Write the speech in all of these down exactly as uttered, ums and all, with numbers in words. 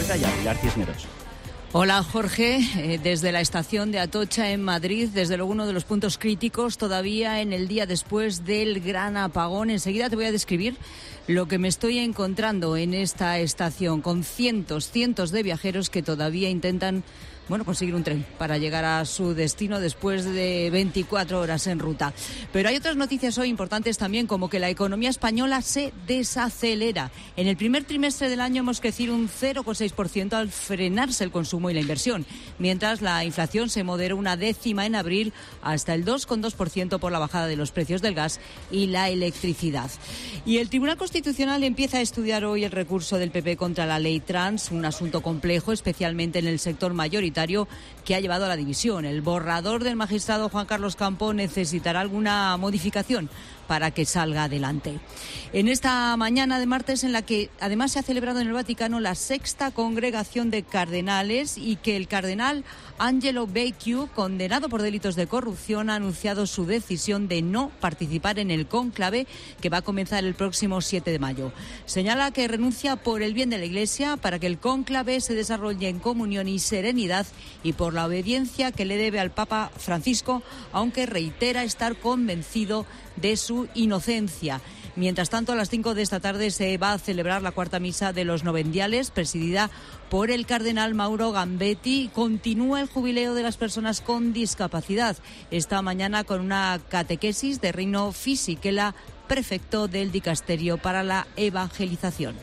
vuelta ya, Pilar Cisneros. Hola Jorge, eh, desde la estación de Atocha en Madrid, desde luego uno de los puntos críticos todavía en el día después del gran apagón. Enseguida te voy a describir lo que me estoy encontrando en esta estación, con cientos, cientos de viajeros que todavía intentan bueno, conseguir un tren para llegar a su destino después de veinticuatro horas en ruta. Pero hay otras noticias hoy importantes también, como que la economía española se desacelera. En el primer trimestre del año hemos crecido un cero coma seis por ciento al frenarse el consumo y la inversión, mientras la inflación se moderó una décima en abril hasta el dos coma dos por ciento por la bajada de los precios del gas y la electricidad. Y el Tribunal Constitucional empieza a estudiar hoy el recurso del P P contra la ley trans, un asunto complejo, especialmente en el sector mayoritario, que ha llevado a la división. El borrador del magistrado Juan Carlos Campo necesitará alguna modificación para que salga adelante. En esta mañana de martes, en la que además se ha celebrado en el Vaticano la sexta congregación de cardenales, y que el cardenal Angelo Becciu, condenado por delitos de corrupción, ha anunciado su decisión de no participar en el cónclave que va a comenzar el próximo siete de mayo. Señala que renuncia por el bien de la Iglesia, para que el cónclave se desarrolle en comunión y serenidad, y por la obediencia que le debe al Papa Francisco, aunque reitera estar convencido de su inocencia. Mientras tanto, a las cinco de esta tarde se va a celebrar la cuarta misa de los novendiales, presidida por el cardenal Mauro Gambetti. Continúa el jubileo de las personas con discapacidad, esta mañana con una catequesis de Rino Fisichella, prefecto del Dicasterio para la Evangelización.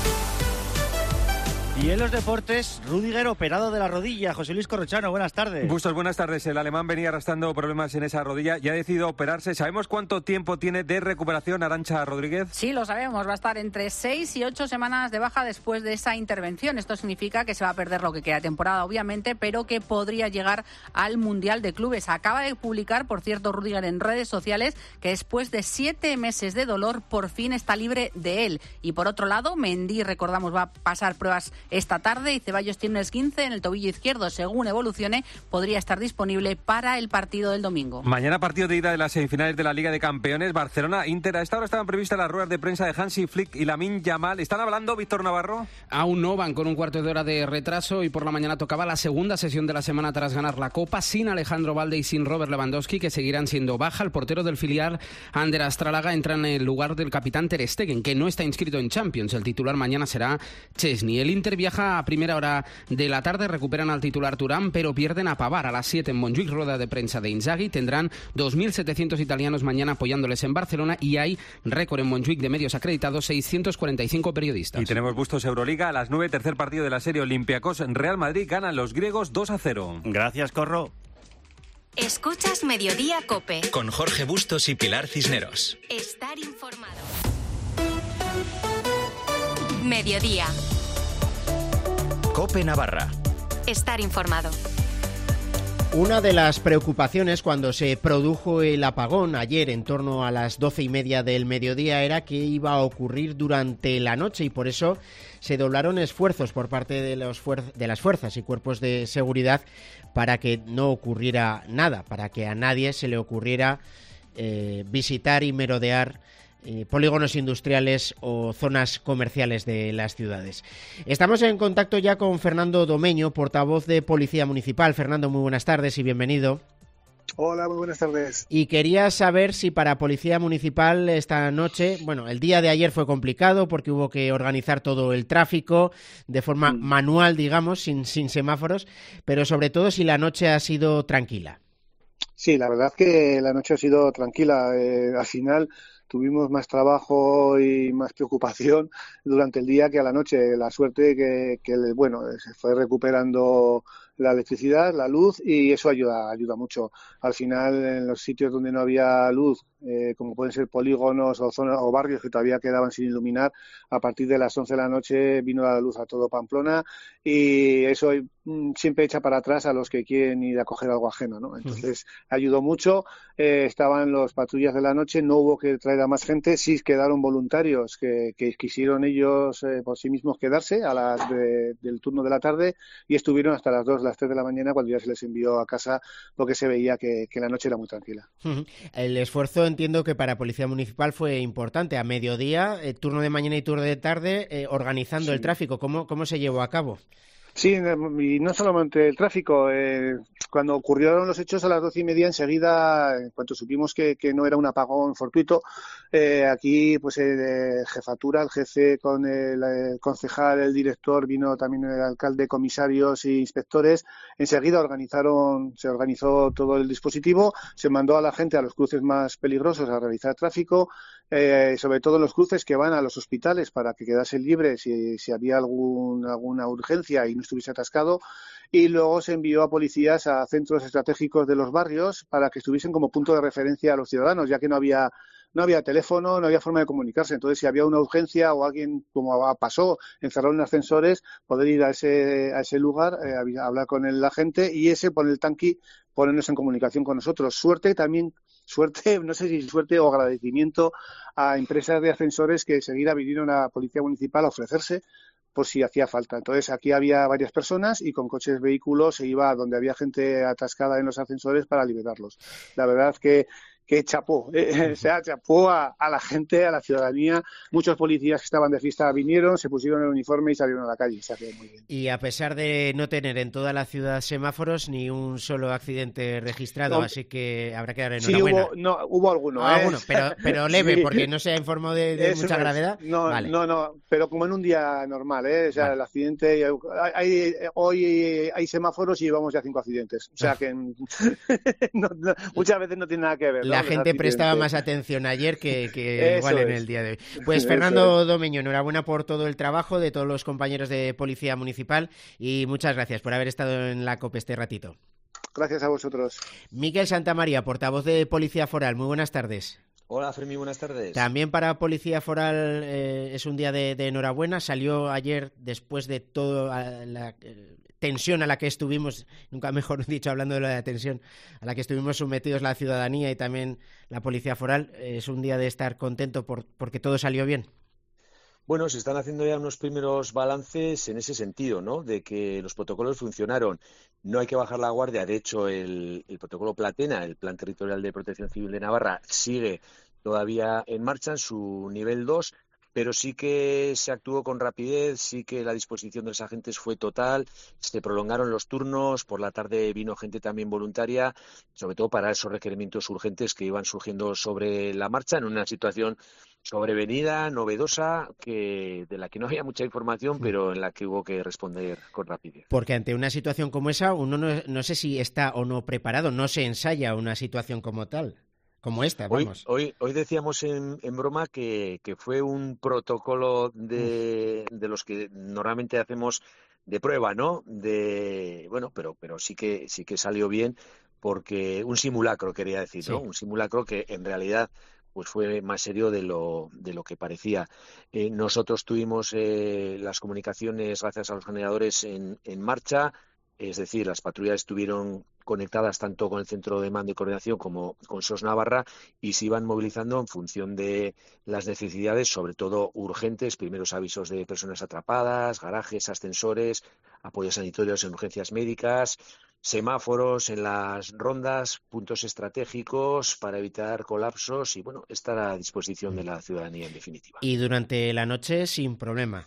Y en los deportes, Rüdiger operado de la rodilla. José Luis Corrochano, buenas tardes. Bustos, buenas tardes. El alemán venía arrastrando problemas en esa rodilla y ha decidido operarse. ¿Sabemos cuánto tiempo tiene de recuperación, Arantxa Rodríguez? Sí, lo sabemos. Va a estar entre seis y ocho semanas de baja después de esa intervención. Esto significa que se va a perder lo que queda de temporada, obviamente, pero que podría llegar al Mundial de Clubes. Acaba de publicar, por cierto, Rüdiger en redes sociales que después de siete meses de dolor, por fin está libre de él. Y por otro lado, Mendy, recordamos, va a pasar pruebas esta tarde, y Ceballos tiene un esguince en el tobillo izquierdo. Según evolucione, podría estar disponible para el partido del domingo. Mañana partido de ida de las semifinales de la Liga de Campeones, Barcelona-Inter. A esta hora estaban previstas las ruedas de prensa de Hansi Flick y Lamine Yamal. ¿Están hablando, Víctor Navarro? Aún no, van con un cuarto de hora de retraso, y por la mañana tocaba la segunda sesión de la semana tras ganar la Copa, sin Alejandro Balde y sin Robert Lewandowski, que seguirán siendo baja. El portero del filial, Ander Astralaga, entra en el lugar del capitán Ter Stegen, que no está inscrito en Champions. El titular mañana será Chesney. El Inter viaja a primera hora de la tarde, recuperan al titular Thuram, pero pierden a Pavard. A las siete en Montjuic, rueda de prensa de Inzaghi. Tendrán dos mil setecientos italianos mañana apoyándoles en Barcelona, y hay récord en Montjuic de medios acreditados, seiscientos cuarenta y cinco periodistas. Y tenemos Bustos Euroliga a las nueve, tercer partido de la serie Olympiacos Real Madrid. Ganan los griegos dos a cero. Gracias, Corro. Escuchas Mediodía COPE con Jorge Bustos y Pilar Cisneros. Estar informado. Mediodía. COPE Navarra. Estar informado. Una de las preocupaciones cuando se produjo el apagón ayer en torno a las doce y media del mediodía era qué iba a ocurrir durante la noche, y por eso se doblaron esfuerzos por parte de, los fuer- de las fuerzas y cuerpos de seguridad para que no ocurriera nada, para que a nadie se le ocurriera eh, visitar y merodear Eh, polígonos industriales o zonas comerciales de las ciudades. Estamos en contacto ya con Fernando Domeño, portavoz de Policía Municipal. Fernando, muy buenas tardes y bienvenido. Hola, muy buenas tardes. Y quería saber si para Policía Municipal esta noche, bueno, el día de ayer fue complicado porque hubo que organizar todo el tráfico de forma mm. manual, digamos, sin, sin semáforos, pero sobre todo si la noche ha sido tranquila. Sí, la verdad que la noche ha sido tranquila. Eh, al final tuvimos más trabajo y más preocupación durante el día que a la noche. La suerte que, que bueno, se fue recuperando la electricidad, la luz, y eso ayuda ayuda mucho. Al final, en los sitios donde no había luz, eh, como pueden ser polígonos o zonas o barrios que todavía quedaban sin iluminar, a partir de las once de la noche vino la luz a todo Pamplona, y eso mm, siempre echa para atrás a los que quieren ir a coger algo ajeno, ¿no? Entonces, ayudó mucho. Eh, estaban los patrullas de la noche, no hubo que traer a más gente, sí quedaron voluntarios que, que quisieron ellos eh, por sí mismos quedarse a las de, del turno de la tarde, y estuvieron hasta las dos, las las tres de la mañana cuando ya se les envió a casa, porque se veía que, que la noche era muy tranquila. El esfuerzo, entiendo que para Policía Municipal fue importante. A mediodía, eh, turno de mañana y turno de tarde, eh, organizando sí. el tráfico. ¿Cómo, ¿Cómo se llevó a cabo? Sí, y no solamente el tráfico. Eh, cuando ocurrieron los hechos a las doce y media, enseguida, en cuanto supimos que, que no era un apagón fortuito, eh, aquí, pues, eh, jefatura, el jefe con el, el concejal, el director, vino también el alcalde, comisarios e inspectores. Enseguida organizaron, se organizó todo el dispositivo, se mandó a la gente a los cruces más peligrosos a realizar tráfico, eh, sobre todo en los cruces que van a los hospitales para que quedasen libres si, si había algún, alguna urgencia y no estuviese atascado, y luego se envió a policías a centros estratégicos de los barrios para que estuviesen como punto de referencia a los ciudadanos, ya que no había no había teléfono, no había forma de comunicarse. Entonces, si había una urgencia o alguien, como pasó, encerrado en ascensores, poder ir a ese a ese lugar, eh, a hablar con el, la gente, y ese, por el tanqui, ponernos en comunicación con nosotros. Suerte también, suerte, no sé si suerte o agradecimiento a empresas de ascensores que enseguida vinieron a Policía Municipal a ofrecerse por si hacía falta. Entonces, aquí había varias personas y con coches, vehículos, se iba a donde había gente atascada en los ascensores para liberarlos. La verdad que que chapó, eh, o sea, chapó a, a la gente, a la ciudadanía. Muchos policías que estaban de fiesta vinieron, se pusieron el uniforme y salieron a la calle. Se hace muy bien. Y a pesar de no tener en toda la ciudad semáforos, ni un solo accidente registrado, no, así que habrá que dar enhorabuena. Sí, hubo, no, hubo alguno. Ah, ¿eh? alguno, pero, pero leve, sí. Porque no se ha informado de, de mucha es. gravedad. No, vale. no, no, pero como en un día normal, ¿eh? O sea, vale. El accidente, hay, hay, hoy hay semáforos y llevamos ya cinco accidentes. O sea, que no, no, muchas veces no tiene nada que ver, ¿no? La gente prestaba más atención ayer que, que igual en el día de hoy. Pues Fernando Domeño, enhorabuena por todo el trabajo de todos los compañeros de Policía Municipal y muchas gracias por haber estado en la COPE este ratito. Gracias a vosotros. Miquel Santamaría, portavoz de Policía Foral, muy buenas tardes. Hola, Fermín, buenas tardes. También para Policía Foral eh, es un día de, de enhorabuena. Salió ayer, después de toda la eh, tensión a la que estuvimos, nunca mejor dicho, hablando de la tensión, a la que estuvimos sometidos la ciudadanía y también la Policía Foral, eh, es un día de estar contento por, porque todo salió bien. Bueno, se están haciendo ya unos primeros balances en ese sentido, ¿no? De que los protocolos funcionaron. No hay que bajar la guardia. De hecho, el, el protocolo Platena, el Plan Territorial de Protección Civil de Navarra, sigue todavía en marcha en su nivel dos, pero sí que se actuó con rapidez, sí que la disposición de los agentes fue total, se prolongaron los turnos, por la tarde vino gente también voluntaria, sobre todo para esos requerimientos urgentes que iban surgiendo sobre la marcha en una situación sobrevenida, novedosa, que de la que no había mucha información, pero en la que hubo que responder con rapidez. Porque ante una situación como esa, uno no, no sé si está o no preparado, no se ensaya una situación como tal. Como esta, vamos. Hoy, hoy, hoy decíamos en, en broma que, que fue un protocolo de, de los que normalmente hacemos de prueba, ¿no? De bueno, pero pero sí que sí que salió bien, porque un simulacro, quería decir, ¿no? Sí. Un simulacro que en realidad pues fue más serio de lo de lo que parecía. Eh, nosotros tuvimos eh, las comunicaciones gracias a los generadores en, en marcha. Es decir, las patrullas estuvieron conectadas tanto con el Centro de Mando y Coordinación como con S O S Navarra y se iban movilizando en función de las necesidades, sobre todo urgentes, primeros avisos de personas atrapadas, garajes, ascensores, apoyos sanitarios en urgencias médicas, semáforos en las rondas, puntos estratégicos para evitar colapsos y, bueno, estar a disposición de la ciudadanía en definitiva. Y durante la noche sin problema.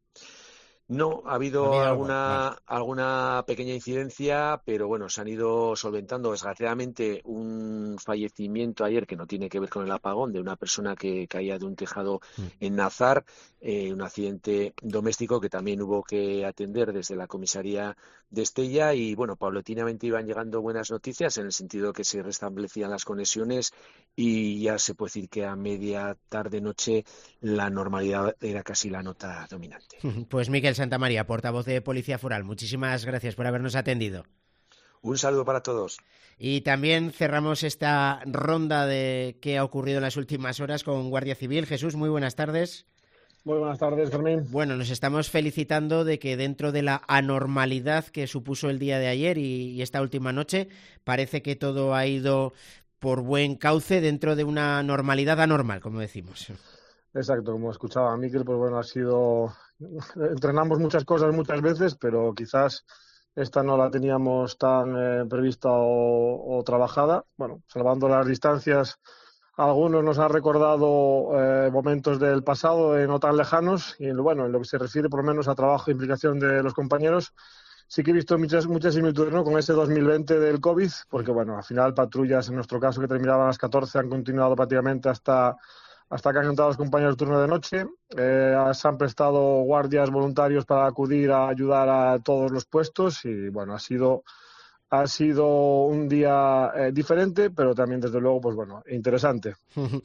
No, ha habido, ¿Ha habido alguna, vale. alguna pequeña incidencia, pero bueno, se han ido solventando. Desgraciadamente, un fallecimiento ayer que no tiene que ver con el apagón de una persona que caía de un tejado mm. en Nazar, eh, un accidente doméstico que también hubo que atender desde la comisaría de Estella y bueno, paulatinamente iban llegando buenas noticias en el sentido que se restablecían las conexiones y ya se puede decir que a media tarde-noche la normalidad era casi la nota dominante. Pues Miquel Santamaría, portavoz de Policía Foral, muchísimas gracias por habernos atendido. Un saludo para todos. Y también cerramos esta ronda de qué ha ocurrido en las últimas horas con Guardia Civil. Jesús, muy buenas tardes. Muy buenas tardes, Fermín. Bueno, nos estamos felicitando de que dentro de la anormalidad que supuso el día de ayer y, y esta última noche, parece que todo ha ido por buen cauce dentro de una normalidad anormal, como decimos. Exacto, como escuchaba a Miquel, pues bueno, ha sido... Entrenamos muchas cosas muchas veces, pero quizás esta no la teníamos tan eh, prevista o, o trabajada. Bueno, salvando las distancias, algunos nos han recordado eh, momentos del pasado eh, no tan lejanos y bueno, en lo que se refiere por lo menos a trabajo e implicación de los compañeros, sí que he visto muchas muchas similitudes, ¿no?, con ese dos mil veinte del COVID, porque bueno, al final patrullas en nuestro caso que terminaban a las catorce han continuado prácticamente hasta hasta que han entrado los compañeros de turno de noche. Eh, se han prestado guardias voluntarios para acudir a ayudar a todos los puestos y bueno, ha sido ha sido un día eh, diferente, pero también desde luego, pues bueno, interesante.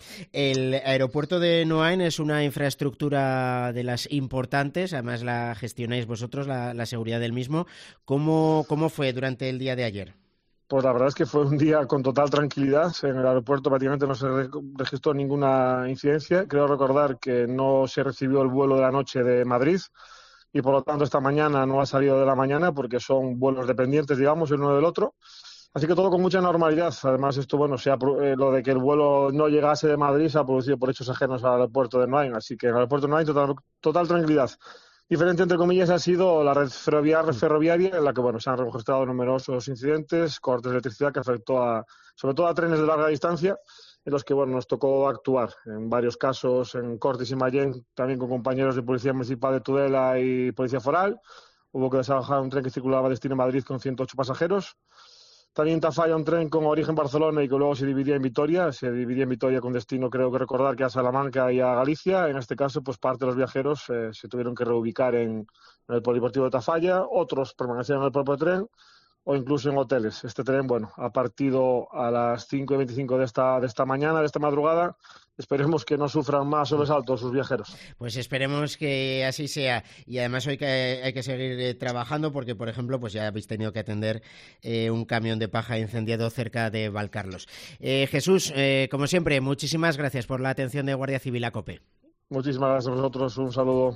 El aeropuerto de Noain es una infraestructura de las importantes, además la gestionáis vosotros, la, la seguridad del mismo. ¿Cómo, cómo fue durante el día de ayer? Pues la verdad es que fue un día con total tranquilidad. En el aeropuerto prácticamente no se registró ninguna incidencia. Creo recordar que no se recibió el vuelo de la noche de Madrid y por lo tanto esta mañana no ha salido de la mañana porque son vuelos dependientes, digamos, el uno del otro. Así que todo con mucha normalidad. Además, esto, bueno, se ha, eh, lo de que el vuelo no llegase de Madrid se ha producido por hechos ajenos al aeropuerto de Noain. Así que en el aeropuerto de Noain total, total tranquilidad. Diferente, entre comillas, ha sido la red ferroviaria, ferroviaria en la que bueno, se han registrado numerosos incidentes, cortes de electricidad que afectó a, sobre todo a trenes de larga distancia, en los que bueno, nos tocó actuar. En varios casos, en Cortes y Mayén, también con compañeros de Policía Municipal de Tudela y Policía Foral. Hubo que desalojar un tren que circulaba a destino Madrid con ciento ocho pasajeros. También en Tafalla un tren con origen Barcelona y que luego se dividía en Vitoria, se dividía en Vitoria con destino, creo que recordar, que a Salamanca y a Galicia. En este caso, pues parte de los viajeros eh, se tuvieron que reubicar en, en el Polideportivo de Tafalla, otros permanecían en el propio tren o incluso en hoteles. Este tren, bueno, ha partido a las cinco y veinticinco de esta, de esta mañana, de esta madrugada. Esperemos que no sufran más sobresaltos sus viajeros. Pues esperemos que así sea. Y además hoy que hay que seguir eh, trabajando porque, por ejemplo, pues ya habéis tenido que atender eh, un camión de paja incendiado cerca de Valcarlos. Eh, Jesús, eh, como siempre, muchísimas gracias por la atención de Guardia Civil a COPE. Muchísimas gracias a vosotros. Un saludo.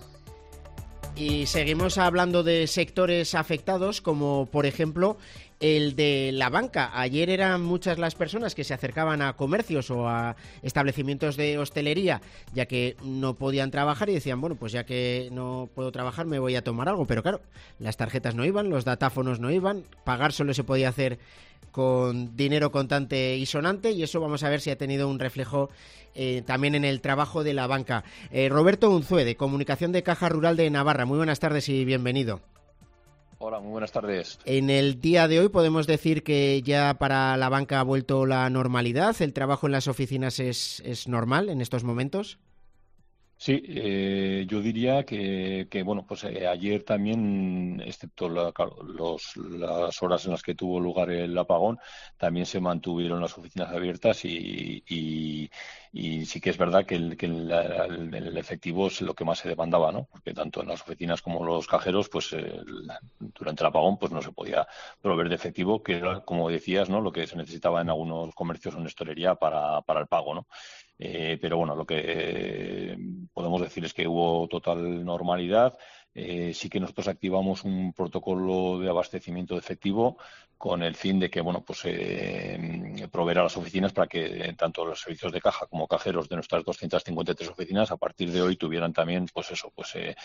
Y seguimos hablando de sectores afectados, como por ejemplo el de la banca. Ayer eran muchas las personas que se acercaban a comercios o a establecimientos de hostelería, ya que no podían trabajar y decían, bueno, pues ya que no puedo trabajar me voy a tomar algo. Pero claro, las tarjetas no iban, los datáfonos no iban, pagar solo se podía hacer con dinero contante y sonante, y eso vamos a ver si ha tenido un reflejo eh, también en el trabajo de la banca. Eh, Roberto Unzué, de Comunicación de Caja Rural de Navarra. Muy buenas tardes y bienvenido. Hola, muy buenas tardes. En el día de hoy podemos decir que ya para la banca ha vuelto la normalidad. ¿El trabajo en las oficinas es, es normal en estos momentos? Sí, eh, yo diría que, que bueno, pues eh, ayer también, excepto la, los, las horas en las que tuvo lugar el apagón, también se mantuvieron las oficinas abiertas y, y, y sí que es verdad que, el, que el, el, el efectivo es lo que más se demandaba, ¿no? Porque tanto en las oficinas como los cajeros, pues eh, durante el apagón, pues no se podía proveer de efectivo, que era, como decías, ¿no?, lo que se necesitaba en algunos comercios o en hostelería para, para el pago, ¿no? Eh, pero bueno, lo que eh, podemos decir es que hubo total normalidad. Eh, sí que nosotros activamos un protocolo de abastecimiento de efectivo con el fin de que, bueno, pues eh, proveer a las oficinas para que tanto los servicios de caja como cajeros de nuestras doscientas cincuenta y tres oficinas a partir de hoy tuvieran también, pues eso, pues eh,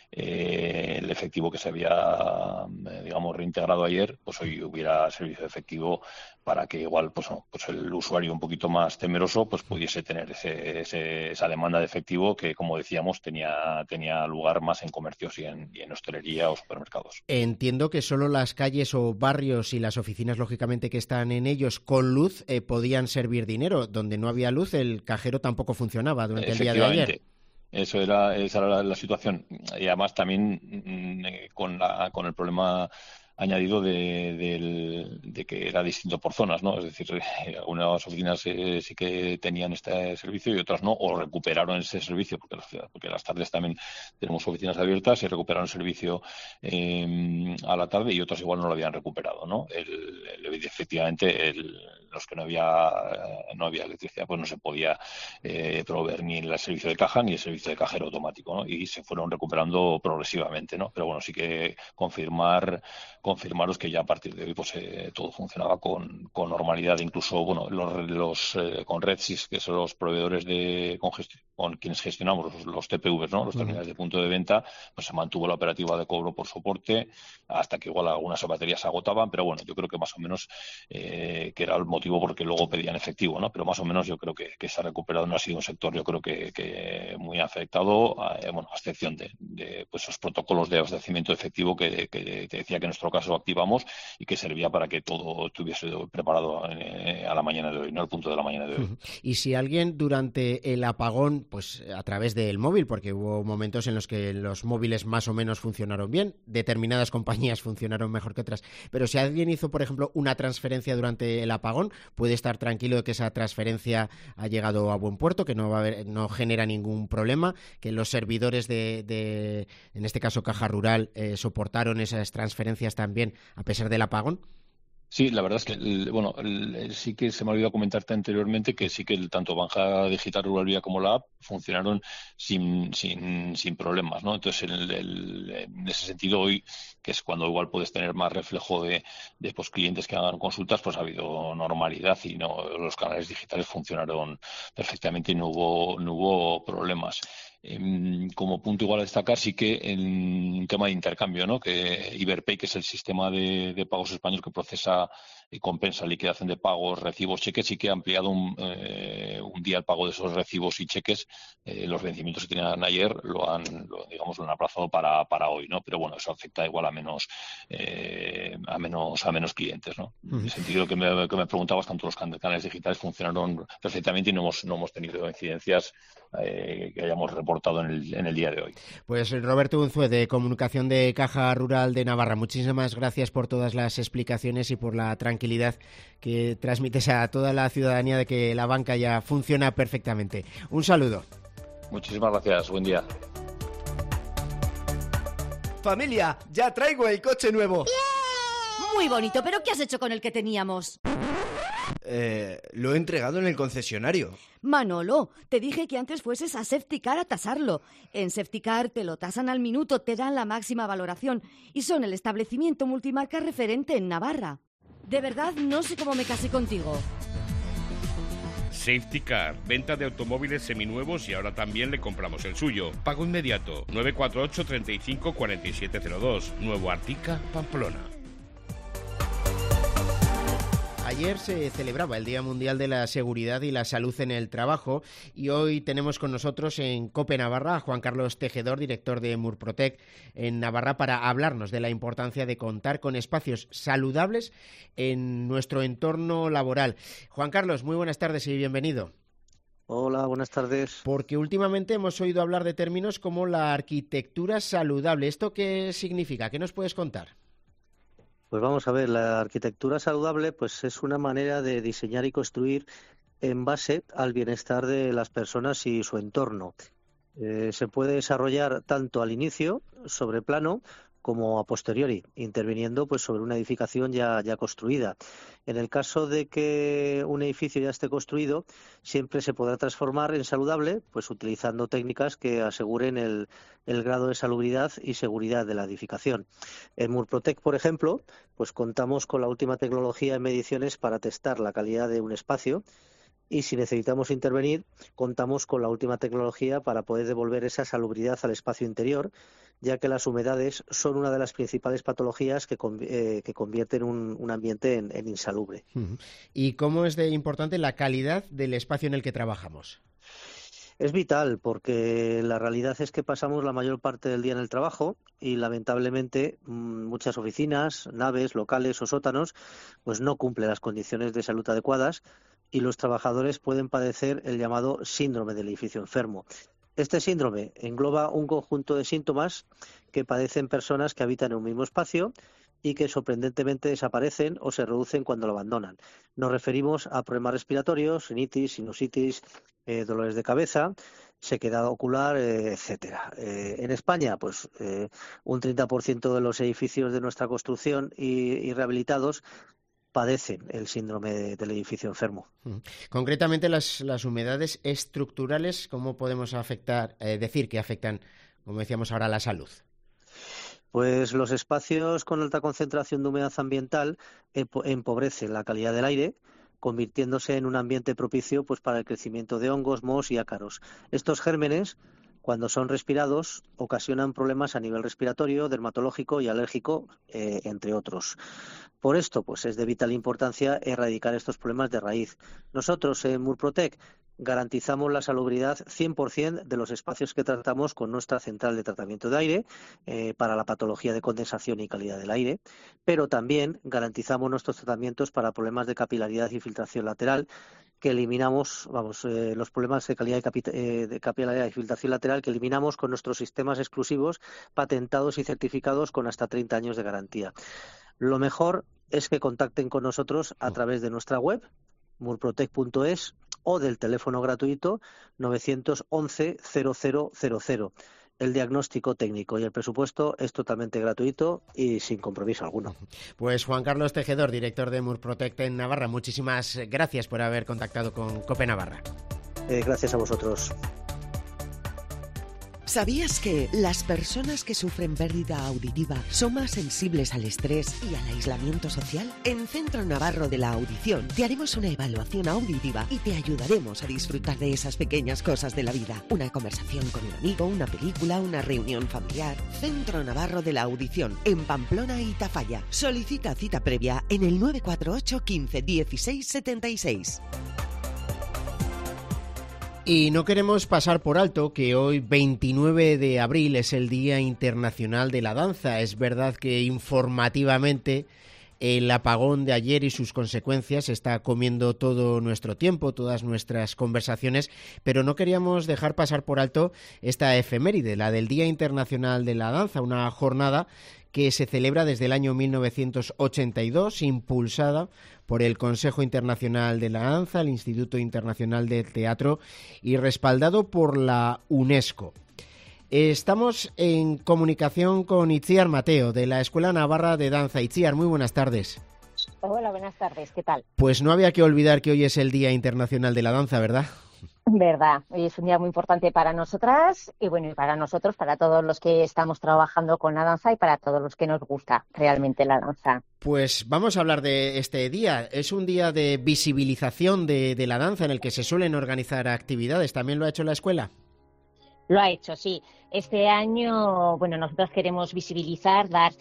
eh, el efectivo que se había, eh, digamos, reintegrado ayer, pues hoy hubiera servicio de efectivo para que igual, pues, no, pues el usuario un poquito más temeroso, pues pudiese tener ese, ese, esa demanda de efectivo que, como decíamos, tenía, tenía lugar más en comercios y en, y en hostelería o supermercados. Entiendo que solo las calles o barrios y las oficinas, lógicamente, que están en ellos con luz, eh, podían servir dinero. Donde no había luz, el cajero tampoco funcionaba durante el día de ayer. Eso era, esa era la, la situación. Y además también mm, con, la, con el problema añadido de, de, de que era distinto por zonas, ¿no? Es decir, algunas oficinas eh, sí que tenían este servicio y otras no, o recuperaron ese servicio, porque las, porque las tardes también tenemos oficinas abiertas y recuperaron el servicio eh, a la tarde y otras igual no lo habían recuperado, ¿no? El, el, efectivamente, el, los que no había no había electricidad, pues no se podía eh, proveer ni el servicio de caja ni el servicio de cajero automático, ¿no? Y se fueron recuperando progresivamente, ¿no? Pero bueno, sí que confirmar confirmaros que ya a partir de hoy pues eh, todo funcionaba con, con normalidad, incluso bueno los, los eh, con RedSys, que son los proveedores de con, gesti- con quienes gestionamos los, los T P Vs, ¿no? Los terminales de punto de venta, pues se mantuvo la operativa de cobro por soporte hasta que igual algunas baterías se agotaban, pero bueno, yo creo que más o menos eh, que era el motivo porque luego pedían efectivo, ¿no? Pero más o menos yo creo que, que se ha recuperado, no ha sido un sector yo creo que, que muy afectado, eh, bueno, a excepción de, de pues, esos protocolos de abastecimiento efectivo que, que te decía que en nuestro caso activamos y que servía para que todo estuviese preparado eh, a la mañana de hoy, no al punto de la mañana de hoy. Y si alguien durante el apagón, pues a través del móvil, porque hubo momentos en los que los móviles más o menos funcionaron bien, determinadas compañías funcionaron mejor que otras, pero si alguien hizo, por ejemplo, una transferencia durante el apagón, puede estar tranquilo de que esa transferencia ha llegado a buen puerto, que no va a haber, no genera ningún problema, que los servidores de, de en este caso Caja Rural, eh, soportaron esas transferencias también a pesar del apagón. Sí, la verdad es que, bueno, sí que se me ha olvidado comentarte anteriormente que sí que el, tanto Banca Digital Rural Vía como la app funcionaron sin sin, sin problemas, ¿no? Entonces, el, el, en ese sentido, hoy, que es cuando igual puedes tener más reflejo de, de pues, clientes que hagan consultas, pues ha habido normalidad y no los canales digitales funcionaron perfectamente y no hubo, no hubo problemas. Como punto igual a destacar sí que en un tema de intercambio, ¿no? Que Iberpay, que es el sistema de, de pagos español que procesa y compensa liquidación de pagos, recibos, cheques, sí que ha ampliado un, eh, un día el pago de esos recibos y cheques. Eh, los vencimientos que tenían ayer lo han, lo, digamos, lo han aplazado para, para hoy, ¿no? Pero bueno, eso afecta igual a menos eh, a menos a menos clientes, ¿no? Uh-huh. En el sentido que me, que me preguntabas, tanto los canales digitales funcionaron perfectamente y no hemos no hemos tenido incidencias eh, que hayamos reportado en el, en el día de hoy. Pues Roberto Unzué, de Comunicación de Caja Rural de Navarra, muchísimas gracias por todas las explicaciones y por la tranquilidad que transmites a toda la ciudadanía de que la banca ya funciona perfectamente. Un saludo. Muchísimas gracias, buen día. Familia, ya traigo el coche nuevo. ¡Yeah! Muy bonito, pero ¿qué has hecho con el que teníamos? Eh, lo he entregado en el concesionario. Manolo, te dije que antes fueses a Safetycar a tasarlo. En Safetycar te lo tasan al minuto, te dan la máxima valoración y son el establecimiento multimarca referente en Navarra. De verdad, no sé cómo me casé contigo. Safetycar, venta de automóviles seminuevos y ahora también le compramos el suyo. Pago inmediato, nueve cuatro ocho, treinta y cinco, cuarenta y siete cero dos, Nuevo Artica, Pamplona. Ayer se celebraba el Día Mundial de la Seguridad y la Salud en el Trabajo y hoy tenemos con nosotros en COPE Navarra a Juan Carlos Tejedor, director de Murprotec en Navarra, para hablarnos de la importancia de contar con espacios saludables en nuestro entorno laboral. Juan Carlos, muy buenas tardes y bienvenido. Hola, buenas tardes. Porque últimamente hemos oído hablar de términos como la arquitectura saludable. ¿Esto qué significa? ¿Qué nos puedes contar? Pues vamos a ver, la arquitectura saludable pues es una manera de diseñar y construir en base al bienestar de las personas y su entorno. Eh, se puede desarrollar tanto al inicio, sobre plano, como a posteriori, interviniendo pues sobre una edificación ya, ya construida. En el caso de que un edificio ya esté construido, siempre se podrá transformar en saludable, pues utilizando técnicas que aseguren el, el grado de salubridad y seguridad de la edificación. En Murprotec, por ejemplo, pues contamos con la última tecnología en mediciones para testar la calidad de un espacio. Y si necesitamos intervenir, contamos con la última tecnología para poder devolver esa salubridad al espacio interior, ya que las humedades son una de las principales patologías que, eh, que convierten un, un ambiente en, en insalubre. ¿Y cómo es de importante la calidad del espacio en el que trabajamos? Es vital, porque la realidad es que pasamos la mayor parte del día en el trabajo y lamentablemente muchas oficinas, naves, locales o sótanos pues no cumplen las condiciones de salud adecuadas y los trabajadores pueden padecer el llamado síndrome del edificio enfermo. Este síndrome engloba un conjunto de síntomas que padecen personas que habitan en un mismo espacio y que sorprendentemente desaparecen o se reducen cuando lo abandonan. Nos referimos a problemas respiratorios, rinitis, sinusitis, eh, dolores de cabeza, sequedad ocular, eh, etcétera. Eh, en España, pues eh, un treinta por ciento de los edificios de nuestra construcción y, y rehabilitados padecen el síndrome de, del edificio enfermo. Concretamente, las, las humedades estructurales, ¿cómo podemos afectar, eh, decir que afectan, como decíamos ahora, a la salud? Pues los espacios con alta concentración de humedad ambiental empobrecen la calidad del aire, convirtiéndose en un ambiente propicio pues para el crecimiento de hongos, mohos y ácaros. Estos gérmenes, cuando son respirados, ocasionan problemas a nivel respiratorio, dermatológico y alérgico, eh, entre otros. Por esto, pues es de vital importancia erradicar estos problemas de raíz. Nosotros en Murprotec garantizamos la salubridad cien por ciento de los espacios que tratamos con nuestra central de tratamiento de aire eh, para la patología de condensación y calidad del aire, pero también garantizamos nuestros tratamientos para problemas de capilaridad y filtración lateral, que eliminamos, vamos, eh, los problemas de calidad de, capi- eh, de capilaridad y filtración lateral que eliminamos con nuestros sistemas exclusivos patentados y certificados con hasta treinta años de garantía. Lo mejor es que contacten con nosotros a través de nuestra web, murprotec punto es, o del teléfono gratuito nueve once cero cero cero cero. El diagnóstico técnico y el presupuesto es totalmente gratuito y sin compromiso alguno. Pues Juan Carlos Tejedor, director de Murprotec en Navarra, muchísimas gracias por haber contactado con COPE Navarra. Eh, gracias a vosotros. ¿Sabías que las personas que sufren pérdida auditiva son más sensibles al estrés y al aislamiento social? En Centro Navarro de la Audición te haremos una evaluación auditiva y te ayudaremos a disfrutar de esas pequeñas cosas de la vida. Una conversación con un amigo, una película, una reunión familiar. Centro Navarro de la Audición, en Pamplona y Tafalla. Solicita cita previa en el nueve cuatro ocho quince dieciséis setenta y seis. Y no queremos pasar por alto que hoy, veintinueve de abril, es el Día Internacional de la Danza. Es verdad que informativamente el apagón de ayer y sus consecuencias está comiendo todo nuestro tiempo, todas nuestras conversaciones, pero no queríamos dejar pasar por alto esta efeméride, la del Día Internacional de la Danza, una jornada que se celebra desde el año mil novecientos ochenta y dos, impulsada por el Consejo Internacional de la Danza, el Instituto Internacional del Teatro y respaldado por la UNESCO. Estamos en comunicación con Itziar Mateo, de la Escuela Navarra de Danza. Itziar, muy buenas tardes. Hola, buenas tardes, ¿qué tal? Pues no había que olvidar que hoy es el Día Internacional de la Danza, ¿verdad? Verdad, hoy es un día muy importante para nosotras y bueno, y para nosotros, para todos los que estamos trabajando con la danza y para todos los que nos gusta realmente la danza. Pues vamos a hablar de este día. Es un día de visibilización de, de la danza en el que se suelen organizar actividades. ¿También lo ha hecho la escuela? Lo ha hecho, sí. Este año, bueno, nosotros queremos visibilizar, dar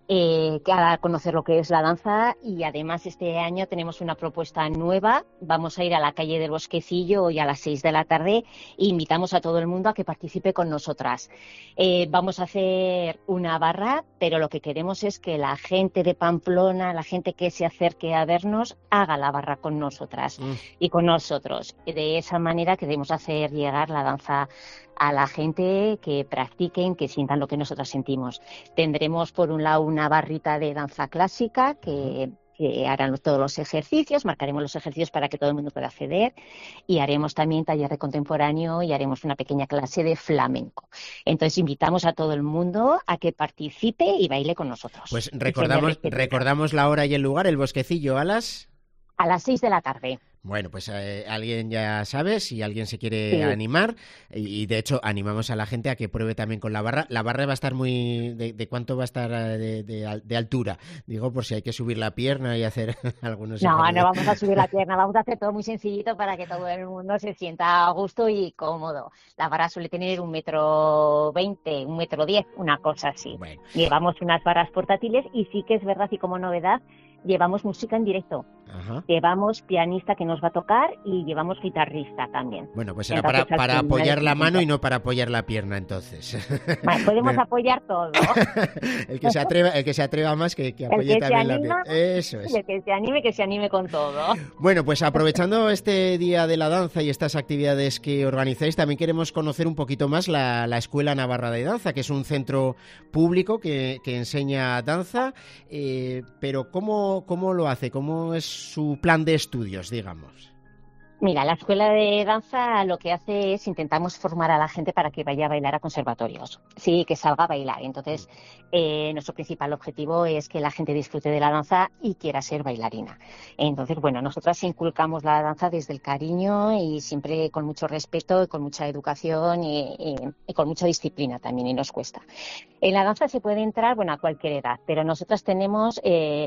eh, a conocer lo que es la danza y además este año tenemos una propuesta nueva. Vamos a ir a la calle del Bosquecillo hoy a las seis de la tarde e invitamos a todo el mundo a que participe con nosotras. Eh, vamos a hacer una barra, pero lo que queremos es que la gente de Pamplona, la gente que se acerque a vernos, haga la barra con nosotras mm. y con nosotros. De esa manera queremos hacer llegar la danza a la gente, que practiquen, que sientan lo que nosotras sentimos. Tendremos por un lado una barrita de danza clásica que, que harán todos los ejercicios, marcaremos los ejercicios para que todo el mundo pueda acceder y haremos también taller de contemporáneo y haremos una pequeña clase de flamenco. Entonces invitamos a todo el mundo a que participe y baile con nosotros. Pues recordamos, recordamos la hora y el lugar, el Bosquecillo, a las... A las seis de la tarde. Bueno, pues eh, alguien ya sabe, si alguien se quiere sí. animar, y, y de hecho animamos a la gente a que pruebe también con la barra. La barra va a estar muy... ¿De, de cuánto va a estar de, de, de altura? Digo, por si hay que subir la pierna y hacer algunos... No, ejercicios. No vamos a subir la pierna, vamos a hacer todo muy sencillito para que todo el mundo se sienta a gusto y cómodo. La barra suele tener un metro veinte, un metro diez, una cosa así. Bueno. Llevamos unas barras portátiles y sí que es verdad, y como novedad, llevamos música en directo. Ajá. Llevamos pianista que nos va a tocar y llevamos guitarrista también. Bueno, pues será entonces, para, para apoyar la mano y no para apoyar la pierna, entonces. Bueno, podemos Me... apoyar todo. el que se atreva, el que se atreva más que, que apoye que también anima, la pierna. Eso es. El que se anime, que se anime con todo. Bueno, pues aprovechando este Día de la Danza y estas actividades que organizáis, también queremos conocer un poquito más la, la Escuela Navarra de Danza, que es un centro público que, que enseña danza, eh, pero ¿cómo, cómo lo hace? ¿Cómo es su plan de estudios, digamos? Mira, la escuela de danza lo que hace es intentamos formar a la gente para que vaya a bailar a conservatorios, sí, que salga a bailar. Entonces, eh, nuestro principal objetivo es que la gente disfrute de la danza y quiera ser bailarina. Entonces, bueno, nosotras inculcamos la danza desde el cariño y siempre con mucho respeto y con mucha educación y, y, y con mucha disciplina también, y nos cuesta. En la danza se puede entrar, bueno, a cualquier edad, pero nosotras tenemos... Eh,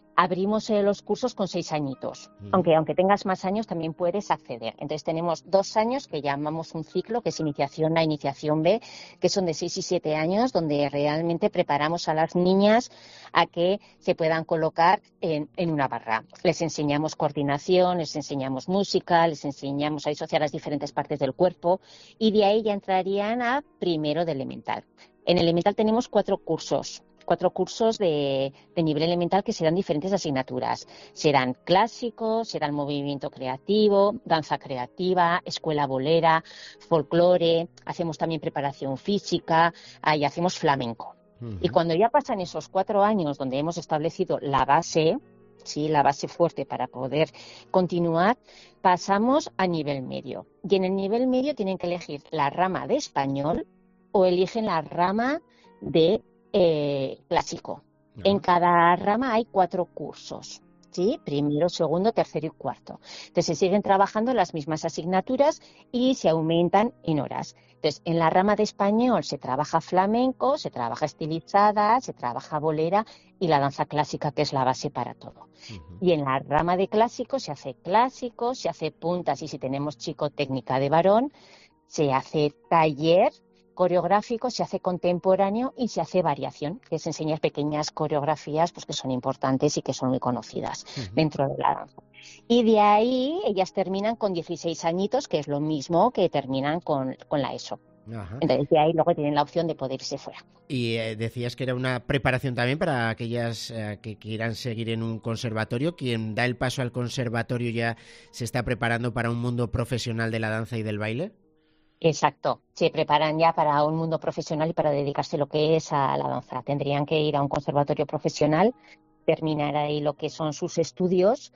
abrimos eh, los cursos con seis añitos, mm. aunque aunque tengas más años también puedes acceder. Entonces tenemos dos años que llamamos un ciclo, que es iniciación A, iniciación B, que son de seis y siete años, donde realmente preparamos a las niñas a que se puedan colocar en, en una barra. Les enseñamos coordinación, les enseñamos música, les enseñamos a disociar las diferentes partes del cuerpo, y de ahí ya entrarían a primero de elemental. En elemental tenemos cuatro cursos. cuatro cursos de, de nivel elemental que serán diferentes asignaturas. Serán clásicos, serán movimiento creativo, danza creativa, escuela bolera, folclore, hacemos también preparación física y hacemos flamenco. Uh-huh. Y cuando ya pasan esos cuatro años donde hemos establecido la base, sí, la base fuerte para poder continuar, pasamos a nivel medio. Y en el nivel medio tienen que elegir la rama de español o eligen la rama de Eh, clásico. No. En cada rama hay cuatro cursos, ¿sí? Primero, segundo, tercero y cuarto. Entonces se siguen trabajando las mismas asignaturas y se aumentan en horas. Entonces, en la rama de español se trabaja flamenco, se trabaja estilizada, se trabaja bolera y la danza clásica, que es la base para todo. Uh-huh. Y en la rama de clásico se hace clásico, se hace puntas, y si tenemos chico, técnica de varón, se hace taller coreográfico, se hace contemporáneo y se hace variación, que es enseñar pequeñas coreografías pues que son importantes y que son muy conocidas uh-huh. dentro de la danza. Y de ahí ellas terminan con dieciséis añitos, que es lo mismo que terminan con, con la ESO. Ajá. Entonces de ahí luego tienen la opción de poder irse fuera. Y eh, decías que era una preparación también para aquellas eh, que quieran seguir en un conservatorio. Quien da el paso al conservatorio ya se está preparando para un mundo profesional de la danza y del baile. Exacto, se preparan ya para un mundo profesional y para dedicarse lo que es a la danza. Tendrían que ir a un conservatorio profesional, terminar ahí lo que son sus estudios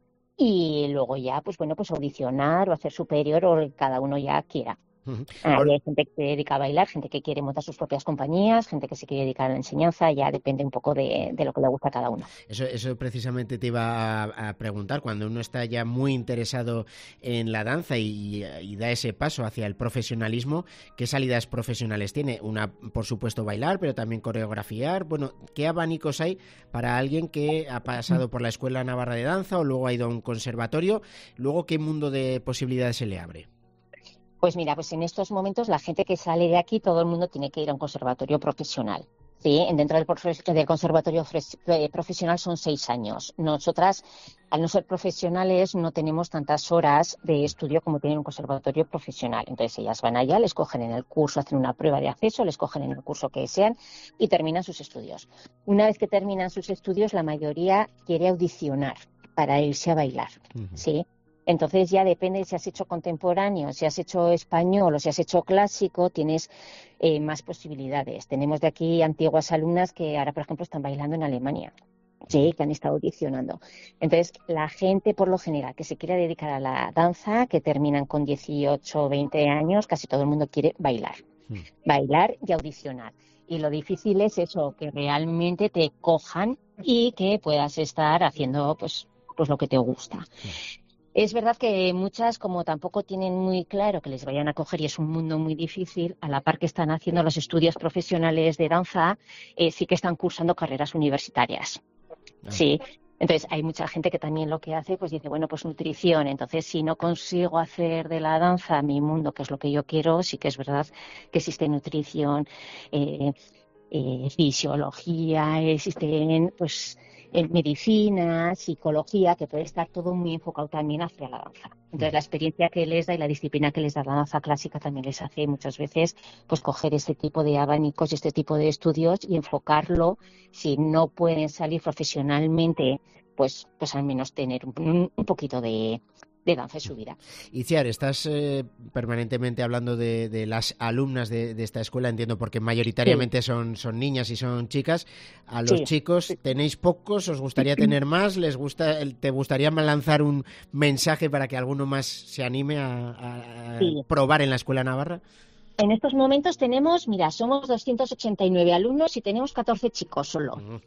y luego ya, pues bueno, pues audicionar o hacer superior o cada uno ya quiera. Uh-huh. Ahí hay gente que se dedica a bailar, gente que quiere montar sus propias compañías, gente que se quiere dedicar a la enseñanza, ya depende un poco de, de lo que le gusta a cada uno. Eso, eso precisamente te iba a, a preguntar, cuando uno está ya muy interesado en la danza y, y da ese paso hacia el profesionalismo, ¿qué salidas profesionales tiene? Una, por supuesto, bailar, pero también coreografiar. Bueno, ¿qué abanicos hay para alguien que ha pasado por la Escuela Navarra de Danza o luego ha ido a un conservatorio? Luego, ¿qué mundo de posibilidades se le abre? Pues mira, pues en estos momentos la gente que sale de aquí, todo el mundo tiene que ir a un conservatorio profesional. Sí, dentro del, del conservatorio profesional son seis años. Nosotras, al no ser profesionales, no tenemos tantas horas de estudio como tiene un conservatorio profesional. Entonces ellas van allá, les cogen en el curso, hacen una prueba de acceso, les cogen en el curso que desean y terminan sus estudios. Una vez que terminan sus estudios, la mayoría quiere audicionar para irse a bailar. Uh-huh. ¿Sí? Entonces ya depende si has hecho contemporáneo, si has hecho español o si has hecho clásico, tienes eh, más posibilidades. Tenemos de aquí antiguas alumnas que ahora, por ejemplo, están bailando en Alemania, sí, que han estado audicionando. Entonces, la gente, por lo general, que se quiere dedicar a la danza, que terminan con dieciocho o veinte años, casi todo el mundo quiere bailar. Mm. Bailar y audicionar. Y lo difícil es eso, que realmente te cojan y que puedas estar haciendo pues, pues lo que te gusta. Mm. Es verdad que muchas, como tampoco tienen muy claro que les vayan a coger y es un mundo muy difícil, a la par que están haciendo los estudios profesionales de danza, eh, sí que están cursando carreras universitarias. Ah. Sí. Entonces, hay mucha gente que también lo que hace, pues dice, bueno, pues nutrición. Entonces, si no consigo hacer de la danza mi mundo, que es lo que yo quiero, sí que es verdad que existe nutrición, eh, eh, fisiología, existen, pues, en medicina, psicología, que puede estar todo muy enfocado también hacia la danza. Entonces, la experiencia que les da y la disciplina que les da la danza clásica también les hace muchas veces pues coger este tipo de abanicos y este tipo de estudios y enfocarlo, si no pueden salir profesionalmente, pues, pues al menos tener un, un poquito de... de danza en su vida. Itziar, estás eh, permanentemente hablando de, de las alumnas de, de esta escuela, entiendo, porque mayoritariamente sí. son, son niñas y son chicas. A los sí. chicos, ¿tenéis pocos? ¿Os gustaría tener más? ¿Les gusta? ¿Te gustaría lanzar un mensaje para que alguno más se anime a, a sí. probar en la Escuela Navarra? En estos momentos tenemos, mira, somos doscientos ochenta y nueve alumnos y tenemos catorce chicos solo. Uh-huh.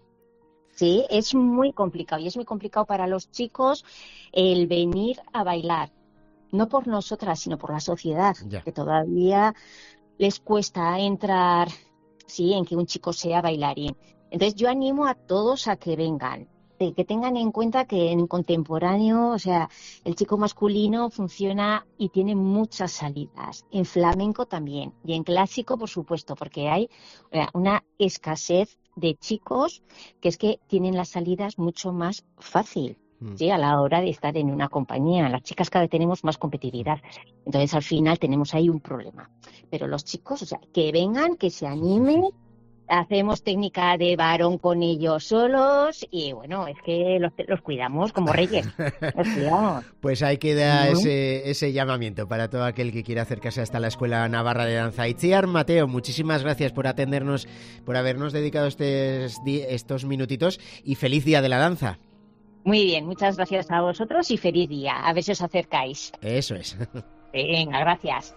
Sí, es muy complicado y es muy complicado para los chicos el venir a bailar, no por nosotras, sino por la sociedad, ya. que todavía les cuesta entrar, sí, en que un chico sea bailarín. Entonces yo animo a todos a que vengan. aparte, que tengan en cuenta que en contemporáneo, o sea, el chico masculino funciona y tiene muchas salidas. En flamenco también. Y en clásico, por supuesto, porque hay una escasez de chicos que es que tienen las salidas mucho más fácil. ¿Sí? A la hora de estar en una compañía. Las chicas cada vez tenemos más competitividad. Entonces, al final, tenemos ahí un problema. Pero los chicos, o sea, que vengan, que se animen, hacemos técnica de varón con ellos solos y, bueno, es que los, los cuidamos como reyes. Los cuidamos. Pues ahí queda ¿No? ese, ese llamamiento para todo aquel que quiera acercarse hasta la Escuela Navarra de Danza. Itziar Mateo, muchísimas gracias por atendernos, por habernos dedicado estos, estos minutitos y feliz Día de la Danza. Muy bien, muchas gracias a vosotros y feliz día. A ver si os acercáis. Eso es. Venga, gracias.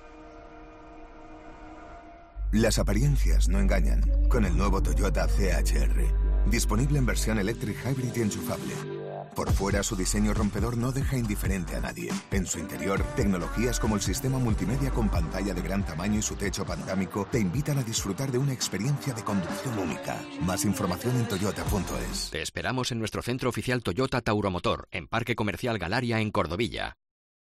Las apariencias no engañan. Con el nuevo Toyota C H R. Disponible en versión Electric Hybrid y enchufable. Por fuera, su diseño rompedor no deja indiferente a nadie. En su interior, tecnologías como el sistema multimedia con pantalla de gran tamaño y su techo panorámico te invitan a disfrutar de una experiencia de conducción única. Más información en toyota punto es. Te esperamos en nuestro centro oficial Toyota Tauromotor, en Parque Comercial Galaria, en Cordovilla.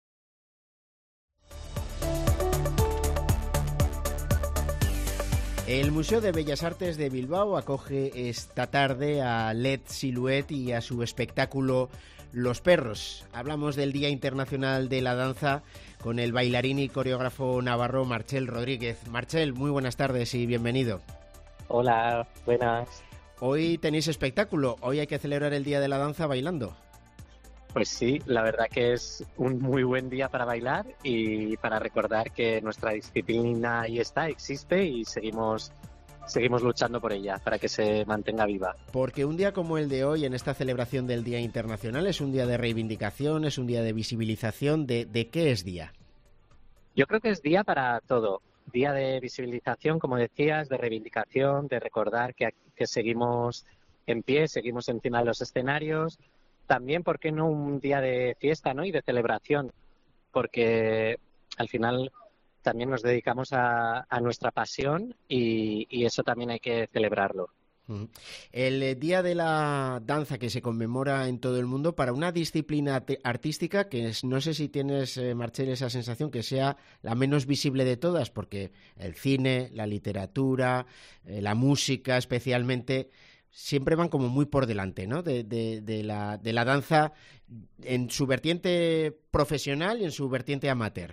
El Museo de Bellas Artes de Bilbao acoge esta tarde a Led Silhouette y a su espectáculo Los Perros. Hablamos del Día Internacional de la Danza con el bailarín y coreógrafo navarro Marchel Rodríguez. Marchel, muy buenas tardes y bienvenido. Hola, buenas. Hoy tenéis espectáculo, hoy hay que celebrar el Día de la Danza bailando. Pues sí, la verdad que es un muy buen día para bailar y para recordar que nuestra disciplina ahí está, existe y seguimos, seguimos luchando por ella, para que se mantenga viva. Porque un día como el de hoy, en esta celebración del Día Internacional, es un día de reivindicación, es un día de visibilización. ¿De, de qué es día? Yo creo que es día para todo. Día de visibilización, como decías, de reivindicación, de recordar que, que seguimos en pie, seguimos encima de los escenarios. También, ¿por qué no un día de fiesta, ¿no? Y de celebración? Porque al final también nos dedicamos a, a nuestra pasión y, y eso también hay que celebrarlo. El Día de la Danza que se conmemora en todo el mundo para una disciplina artística que es, no sé si tienes, eh, Marchel, esa sensación que sea la menos visible de todas, porque el cine, la literatura, eh, la música especialmente, siempre van como muy por delante, ¿no? De, de, de, la, de la danza en su vertiente profesional y en su vertiente amateur.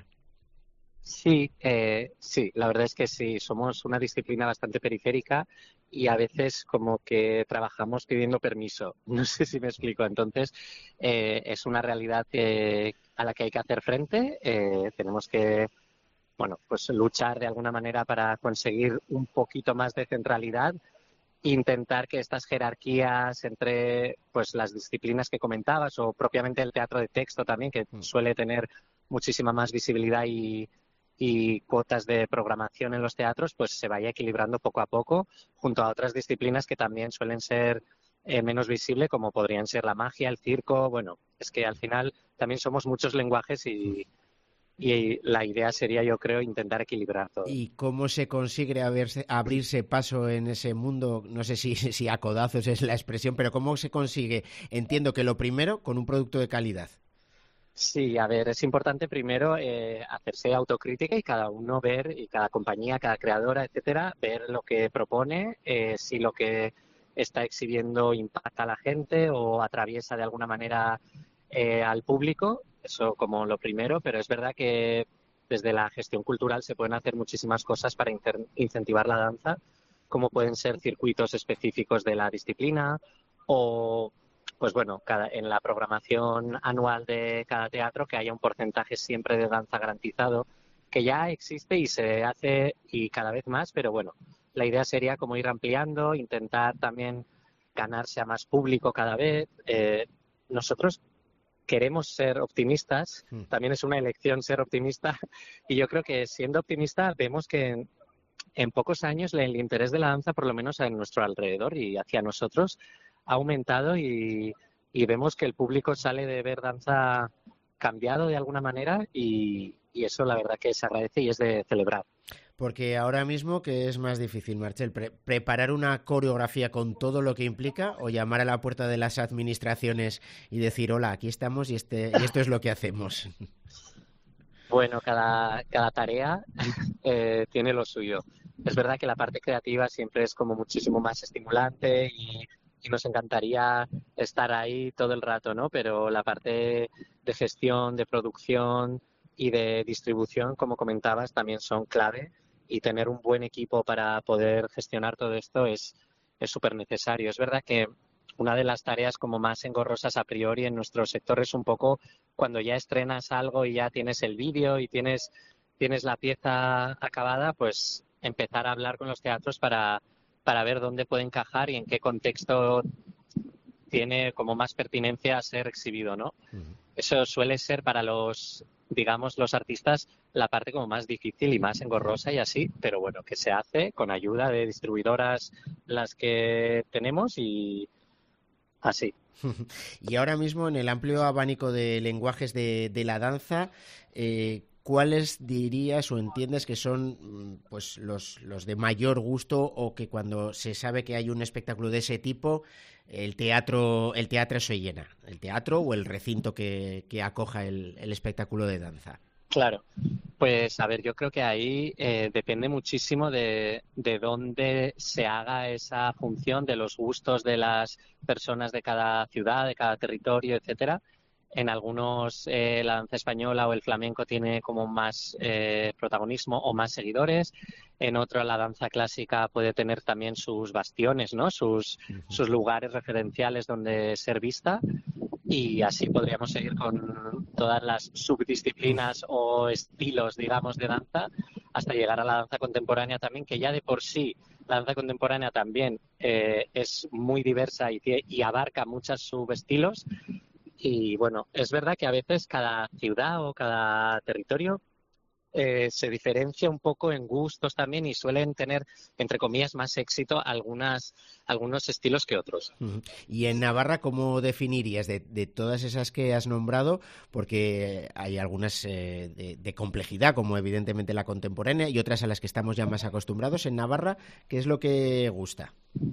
Sí, eh, sí, la verdad es que sí, somos una disciplina bastante periférica y a veces como que trabajamos pidiendo permiso. No sé si me explico. Entonces, eh, es una realidad que, a la que hay que hacer frente. Eh, tenemos que, bueno, pues luchar de alguna manera para conseguir un poquito más de centralidad, intentar que estas jerarquías entre pues las disciplinas que comentabas o propiamente el teatro de texto también, que suele tener muchísima más visibilidad y y cuotas de programación en los teatros, pues se vaya equilibrando poco a poco junto a otras disciplinas que también suelen ser eh, menos visibles, como podrían ser la magia, el circo. Bueno, es que al final también somos muchos lenguajes y, y la idea sería, yo creo, intentar equilibrar todo. ¿Y cómo se consigue abrirse, abrirse paso en ese mundo? No sé si, si a codazos es la expresión, pero ¿cómo se consigue? Entiendo que lo primero, con un producto de calidad. Sí, a ver, es importante primero eh, hacerse autocrítica y cada uno ver, y cada compañía, cada creadora, etcétera, ver lo que propone, eh, si lo que está exhibiendo impacta a la gente o atraviesa de alguna manera eh, al público, eso como lo primero, pero es verdad que desde la gestión cultural se pueden hacer muchísimas cosas para incentivar la danza, como pueden ser circuitos específicos de la disciplina o... pues bueno, cada, en la programación anual de cada teatro que haya un porcentaje siempre de danza garantizado, que ya existe y se hace y cada vez más, pero bueno, la idea sería como ir ampliando, intentar también ganarse a más público cada vez. Eh, nosotros queremos ser optimistas, también es una elección ser optimista y yo creo que siendo optimista vemos que en, en pocos años el interés de la danza, por lo menos a nuestro alrededor y hacia nosotros, ha aumentado y, y vemos que el público sale de ver danza cambiado de alguna manera y, y eso la verdad que se agradece y es de celebrar. Porque ahora mismo, ¿qué es más difícil, Marchel? Pre- ¿Preparar una coreografía con todo lo que implica o llamar a la puerta de las administraciones y decir, hola, aquí estamos y, este, y esto es lo que hacemos? Bueno, cada, cada tarea eh, tiene lo suyo. Es verdad que la parte creativa siempre es como muchísimo más estimulante y, y nos encantaría estar ahí todo el rato, ¿no? Pero la parte de gestión, de producción y de distribución, como comentabas, también son clave, y tener un buen equipo para poder gestionar todo esto es es súper necesario. Es verdad que una de las tareas como más engorrosas a priori en nuestro sector es un poco cuando ya estrenas algo y ya tienes el vídeo y tienes, tienes la pieza acabada, pues empezar a hablar con los teatros para, para ver dónde puede encajar y en qué contexto tiene como más pertinencia a ser exhibido, ¿no? Uh-huh. Eso suele ser para los, digamos, los artistas la parte como más difícil y más engorrosa y así, pero bueno, que se hace con ayuda de distribuidoras las que tenemos y así. Y ahora mismo, en el amplio abanico de lenguajes de, de la danza, eh, ¿cuáles dirías o entiendes que son pues los, los de mayor gusto, o que cuando se sabe que hay un espectáculo de ese tipo, el teatro el teatro se llena? ¿El teatro o el recinto que, que acoja el, el espectáculo de danza? Claro, pues a ver, yo creo que ahí eh, depende muchísimo de, de dónde se haga esa función, de los gustos de las personas de cada ciudad, de cada territorio, etcétera. En algunos eh, la danza española o el flamenco tiene como más eh, protagonismo o más seguidores. En otro la danza clásica puede tener también sus bastiones, ¿no? Sus, uh-huh. sus lugares referenciales donde ser vista. Y así podríamos seguir con todas las subdisciplinas o estilos, digamos, de danza, hasta llegar a la danza contemporánea también, que ya de por sí la danza contemporánea también eh, es muy diversa y, y abarca muchos subestilos. Y bueno, es verdad que a veces cada ciudad o cada territorio eh, se diferencia un poco en gustos también y suelen tener, entre comillas, más éxito algunas, algunos estilos que otros. Uh-huh. Y en Navarra, ¿cómo definirías de, de todas esas que has nombrado? Porque hay algunas eh, de, de complejidad, como evidentemente la contemporánea, y otras a las que estamos ya más acostumbrados. En Navarra, ¿qué es lo que gusta?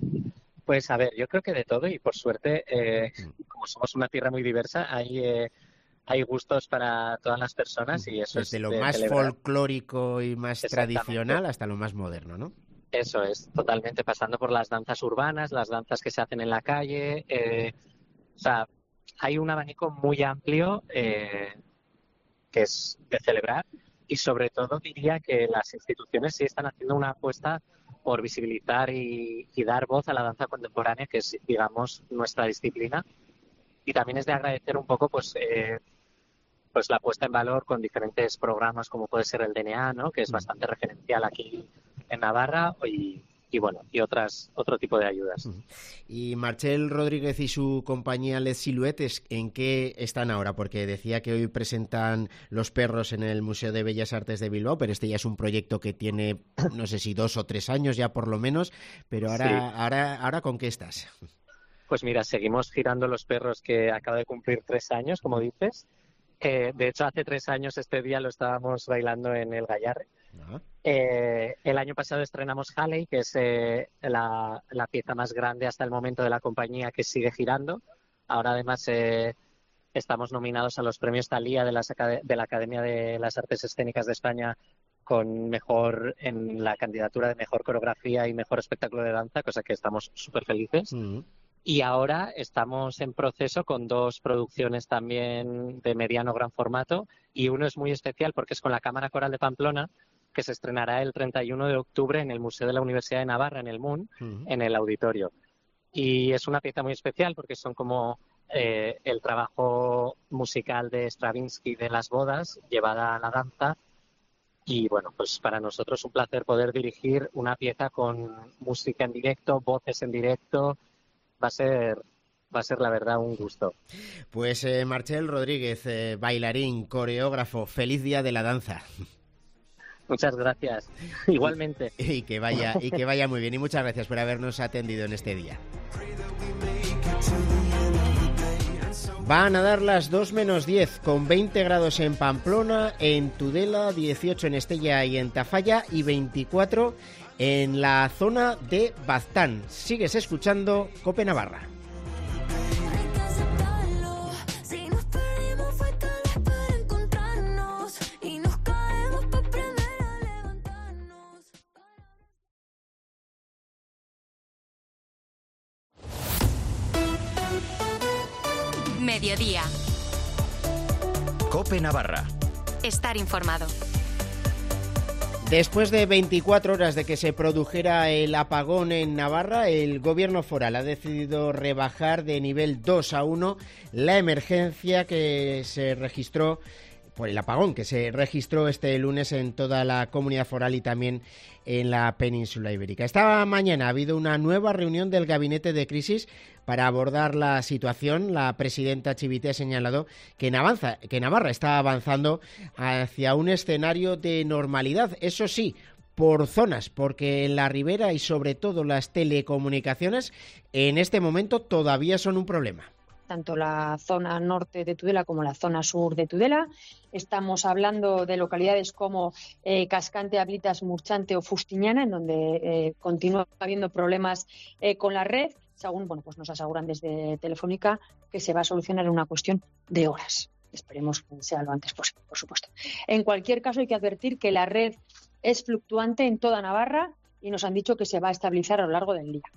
Pues a ver, yo creo que de todo, y por suerte, eh, como somos una tierra muy diversa, hay, eh, hay gustos para todas las personas y eso Desde es lo de más celebrar. Folclórico y más tradicional hasta lo más moderno, ¿no? Eso es, totalmente, pasando por las danzas urbanas, las danzas que se hacen en la calle. Eh, o sea, hay un abanico muy amplio eh, que es de celebrar, y sobre todo diría que las instituciones sí están haciendo una apuesta por visibilizar y, y dar voz a la danza contemporánea, que es, digamos, nuestra disciplina. Y también es de agradecer un poco pues eh, pues la puesta en valor con diferentes programas, como puede ser el D N A, ¿no? Que es bastante referencial aquí en Navarra, y, y bueno, y otras otro tipo de ayudas. Y Marchel Rodríguez y su compañía Les Silhouettes, ¿en qué están ahora? Porque decía que hoy presentan Los Perros en el Museo de Bellas Artes de Bilbao, pero este ya es un proyecto que tiene, no sé si dos o tres años ya por lo menos, pero ahora, sí. ahora, ahora ¿con qué estás? Pues mira, seguimos girando Los Perros, que acaba de cumplir tres años, como dices. Eh, de hecho, hace tres años este día lo estábamos bailando en el Gallarre. Uh-huh. Eh, el año pasado estrenamos Halley, que es eh, la, la pieza más grande hasta el momento de la compañía, que sigue girando. Ahora además eh, estamos nominados a los premios Thalía de, las, de la Academia de las Artes Escénicas de España con mejor en la candidatura de mejor coreografía y mejor espectáculo de danza, cosa que estamos súper felices. Uh-huh. Y ahora estamos en proceso con dos producciones también de mediano gran formato, y uno es muy especial porque es con la Cámara Coral de Pamplona, que se estrenará el treinta y uno de octubre en el Museo de la Universidad de Navarra, en el M U N, uh-huh. en el auditorio. Y es una pieza muy especial porque son como eh, el trabajo musical de Stravinsky de Las Bodas, llevada a la danza. Y bueno, pues para nosotros es un placer poder dirigir una pieza con música en directo, voces en directo. Va a ser, va a ser la verdad un gusto. Pues eh, Marchel Rodríguez, eh, bailarín, coreógrafo, feliz día de la danza. Muchas gracias. Igualmente. Y, y que vaya, y que vaya muy bien. Y muchas gracias por habernos atendido en este día. Van a dar las dos menos diez, con veinte grados en Pamplona, en Tudela, dieciocho en Estella y en Tafalla y veinticuatro en la zona de Baztán. Sigues escuchando COPE Navarra. Mediodía. COPE Navarra. Estar informado. Después de veinticuatro horas de que se produjera el apagón en Navarra, el gobierno foral ha decidido rebajar de nivel dos a uno la emergencia que se registró por el apagón que se registró este lunes en toda la comunidad foral y también en la península ibérica. Esta mañana ha habido una nueva reunión del gabinete de crisis para abordar la situación. La presidenta Chivite ha señalado que, en avanza, que Navarra está avanzando hacia un escenario de normalidad, eso sí, por zonas, porque en la ribera y sobre todo las telecomunicaciones en este momento todavía son un problema. Tanto la zona norte de Tudela como la zona sur de Tudela. Estamos hablando de localidades como eh, Cascante, Ablitas, Murchante o Fustiñana, en donde eh, continúa habiendo problemas eh, con la red. Según bueno, pues nos aseguran desde Telefónica que se va a solucionar en una cuestión de horas. Esperemos que sea lo antes posible, por supuesto. En cualquier caso, hay que advertir que la red es fluctuante en toda Navarra y nos han dicho que se va a estabilizar a lo largo del día.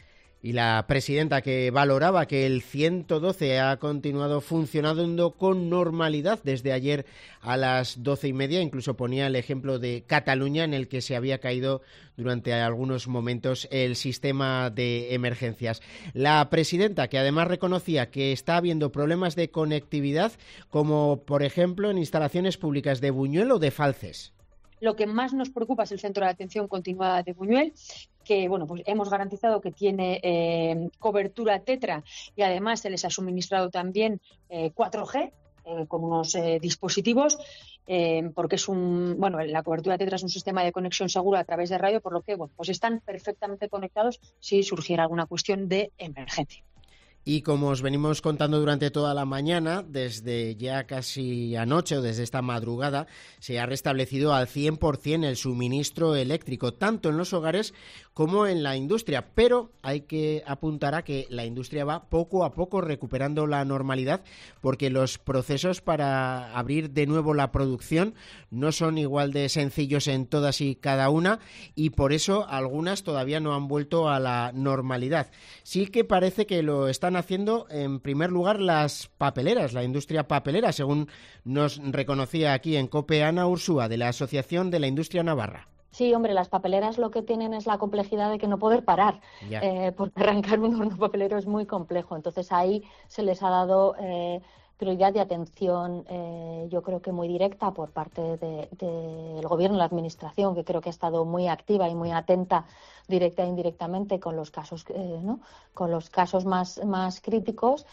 Y la presidenta, que valoraba que el ciento doce ha continuado funcionando con normalidad desde ayer a las doce y media, incluso ponía el ejemplo de Cataluña, en el que se había caído durante algunos momentos el sistema de emergencias. La presidenta, que además reconocía que está habiendo problemas de conectividad, como por ejemplo en instalaciones públicas de Buñuel o de Falces. Lo que más nos preocupa es el centro de atención continuada de Buñuel, que bueno, pues hemos garantizado que tiene eh, cobertura Tetra y además se les ha suministrado también eh, cuatro G eh, con unos eh, dispositivos, eh, porque es un bueno, la cobertura Tetra es un sistema de conexión seguro a través de radio, por lo que bueno, pues están perfectamente conectados si surgiera alguna cuestión de emergencia. Y como os venimos contando durante toda la mañana, desde ya casi anoche o desde esta madrugada, se ha restablecido al cien por ciento el suministro eléctrico, tanto en los hogares como en la industria. Pero hay que apuntar a que la industria va poco a poco recuperando la normalidad, porque los procesos para abrir de nuevo la producción no son igual de sencillos en todas y cada una, y por eso algunas todavía no han vuelto a la normalidad. Sí que parece que lo están haciendo en primer lugar las papeleras, la industria papelera, según nos reconocía aquí en COPE Ana Ursúa, de la Asociación de la Industria Navarra. Sí, hombre, las papeleras lo que tienen es la complejidad de que no poder parar, eh, porque arrancar un horno papelero es muy complejo. Entonces ahí se les ha dado eh, prioridad y atención, eh, yo creo que muy directa por parte del de, de gobierno, la administración, que creo que ha estado muy activa y muy atenta, directa e indirectamente, con los casos, eh, ¿no? con los casos más, más críticos.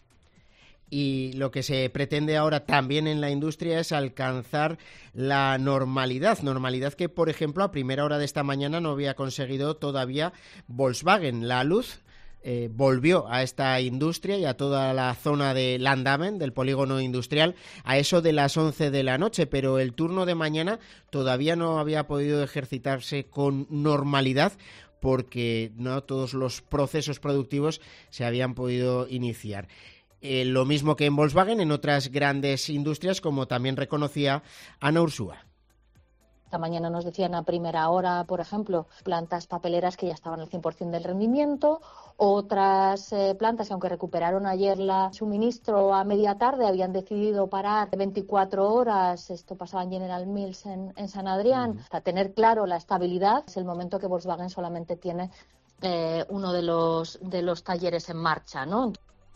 Y lo que se pretende ahora también en la industria es alcanzar la normalidad, normalidad que, por ejemplo, a primera hora de esta mañana no había conseguido todavía Volkswagen. La luz eh, volvió a esta industria y a toda la zona de Landamen, del polígono industrial, a eso de las once de la noche, pero el turno de mañana todavía no había podido ejercitarse con normalidad, porque no todos los procesos productivos se habían podido iniciar. Eh, lo mismo que en Volkswagen, en otras grandes industrias, como también reconocía Ana Ursúa. Esta mañana nos decían a primera hora, por ejemplo, plantas papeleras que ya estaban al cien por ciento del rendimiento, otras eh, plantas que aunque recuperaron ayer la suministro a media tarde habían decidido parar veinticuatro horas, esto pasaba en General Mills en, en San Adrián, hasta tener claro la estabilidad. Es el momento que Volkswagen solamente tiene eh, uno de los, de los talleres en marcha, ¿no?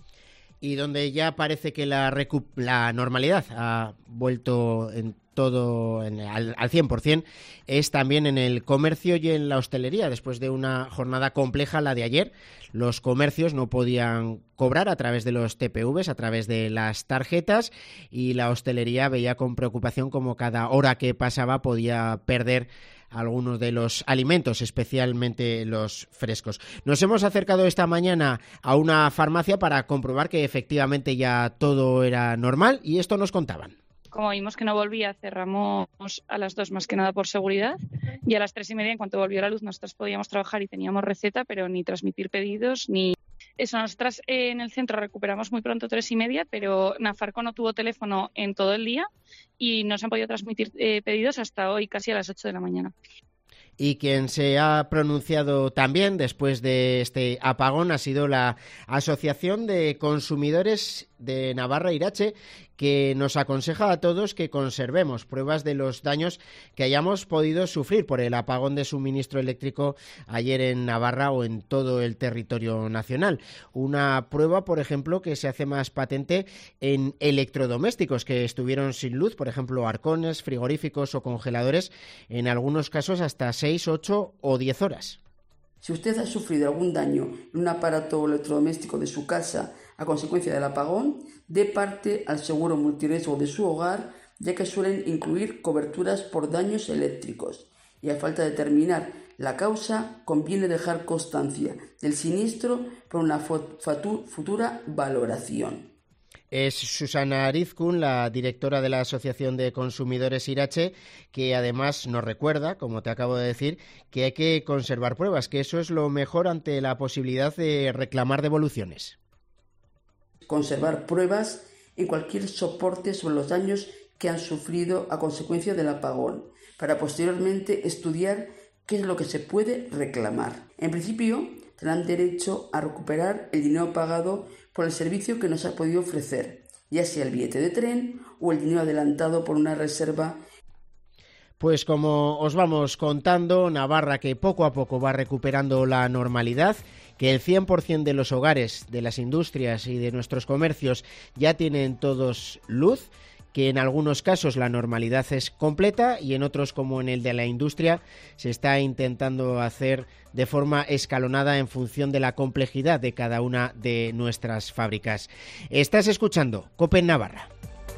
Y donde ya parece que la, recu- la normalidad ha vuelto en todo en, al, al cien por ciento, es también en el comercio y en la hostelería. Después de una jornada compleja, la de ayer, los comercios no podían cobrar a través de los T P Vs, a través de las tarjetas, y la hostelería veía con preocupación como cada hora que pasaba podía perder algunos de los alimentos, especialmente los frescos. Nos hemos acercado esta mañana a una farmacia para comprobar que efectivamente ya todo era normal y esto nos contaban. Como vimos que no volvía, cerramos a las dos más que nada por seguridad y a las tres y media, en cuanto volvió la luz, nosotros podíamos trabajar y teníamos receta, pero ni transmitir pedidos ni... Eso, nosotras eh, en el centro recuperamos muy pronto tres y media, pero Nafarco no tuvo teléfono en todo el día y no se han podido transmitir eh, pedidos hasta hoy, casi a las ocho de la mañana. Y quien se ha pronunciado también después de este apagón ha sido la Asociación de Consumidores de Navarra Irache, que nos aconseja a todos que conservemos pruebas de los daños que hayamos podido sufrir por el apagón de suministro eléctrico ayer en Navarra o en todo el territorio nacional. Una prueba, por ejemplo, que se hace más patente en electrodomésticos que estuvieron sin luz, por ejemplo, arcones, frigoríficos o congeladores, en algunos casos hasta seis, ocho o diez horas. Si usted ha sufrido algún daño en un aparato electrodoméstico de su casa a consecuencia del apagón, dé parte al seguro multirriesgo de su hogar, ya que suelen incluir coberturas por daños eléctricos. Y a falta de determinar la causa, conviene dejar constancia del siniestro por una futura valoración. Es Susana Arizkun, la directora de la Asociación de Consumidores Irache, que además nos recuerda, como te acabo de decir, que hay que conservar pruebas, que eso es lo mejor ante la posibilidad de reclamar devoluciones. Conservar pruebas en cualquier soporte sobre los daños que han sufrido a consecuencia del apagón, para posteriormente estudiar qué es lo que se puede reclamar. En principio, tendrán derecho a recuperar el dinero pagado por el servicio que nos ha podido ofrecer, ya sea el billete de tren o el dinero adelantado por una reserva. Pues como os vamos contando, Navarra que poco a poco va recuperando la normalidad, que el cien por ciento de los hogares, de las industrias y de nuestros comercios ya tienen todos luz, que en algunos casos la normalidad es completa y en otros, como en el de la industria, se está intentando hacer de forma escalonada en función de la complejidad de cada una de nuestras fábricas. Estás escuchando COPE en Navarra.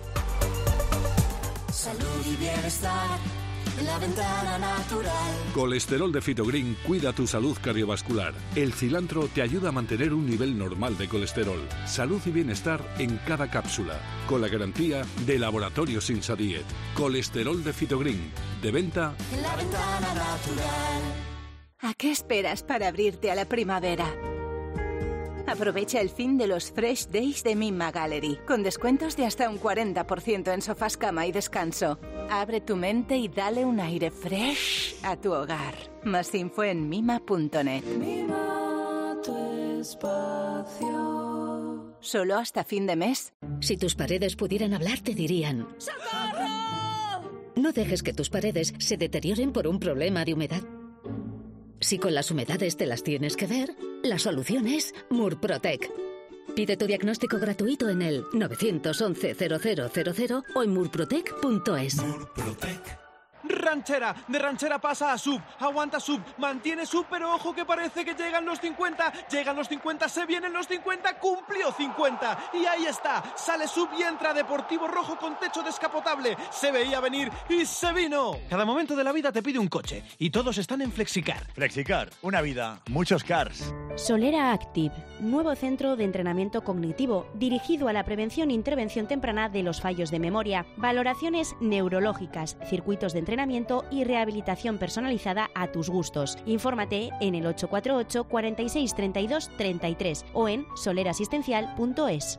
Salud y bienestar en la ventana natural. Colesterol de Fitogreen cuida tu salud cardiovascular. El cilantro te ayuda a mantener un nivel normal de colesterol. Salud y bienestar en cada cápsula, con la garantía de Laboratorios Insadiet. Colesterol de Fitogreen, de venta en la ventana natural. ¿A qué esperas para abrirte a la primavera? Aprovecha el fin de los Fresh Days de Mima Gallery, con descuentos de hasta un cuarenta por ciento en sofás, cama y descanso. Abre tu mente y dale un aire fresh a tu hogar. Más info en mima punto net. Mima tu espacio. Solo hasta fin de mes. Si tus paredes pudieran hablar, te dirían: ¡socorro! No dejes que tus paredes se deterioren por un problema de humedad. Si con las humedades te las tienes que ver, la solución es Murprotec. Pide tu diagnóstico gratuito en el nueve once cero cero cero cero o en murprotec punto es. Murprotec. Ranchera, de ranchera pasa a sub, aguanta sub, mantiene sub, pero ojo que parece que llegan los cincuenta, llegan los cincuenta, se vienen los cincuenta, cumplió cincuenta, y ahí está, sale sub y entra Deportivo Rojo con techo descapotable, se veía venir y se vino. Cada momento de la vida te pide un coche, y todos están en Flexicar. Flexicar, una vida, muchos cars. Solera Active, nuevo centro de entrenamiento cognitivo dirigido a la prevención e intervención temprana de los fallos de memoria, valoraciones neurológicas, circuitos de entrenamiento y rehabilitación personalizada a tus gustos. Infórmate en el ocho cuatro ocho, cuarenta y seis, treinta y dos, treinta y tres o en solerasistencial punto es.